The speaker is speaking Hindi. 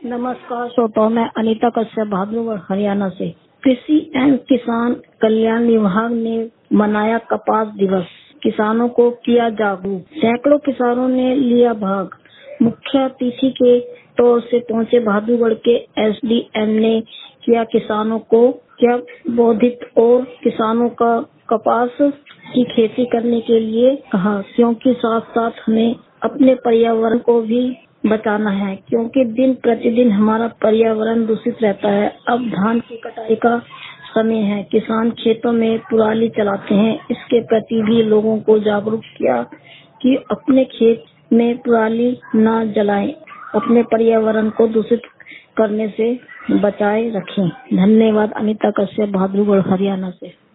नमस्कार श्रोताओं, मैं अनीता कश्यप बहादुरगढ़ हरियाणा से। कृषि एवं किसान कल्याण विभाग ने मनाया कपास दिवस, किसानों को किया जागरूक। सैकड़ों किसानों ने लिया भाग। मुख्य अतिथि के तौर से पहुंचे बहादुरगढ़ के एसडीएम ने किया किसानों को बोधित और किसानों का कपास की खेती करने के लिए कहा, क्योंकि साथ साथ हमें अपने पर्यावरण को भी बचाना है, क्योंकि दिन प्रतिदिन हमारा पर्यावरण दूषित रहता है। अब धान की कटाई का समय है, किसान खेतों में कुल्हाड़ी चलाते हैं। इसके प्रति भी लोगों को जागरूक किया कि अपने खेत में कुल्हाड़ी न जलाएं, अपने पर्यावरण को दूषित करने से बचाए रखें। धन्यवाद। अनीता कश्यप बहादुरगढ़ हरियाणा से।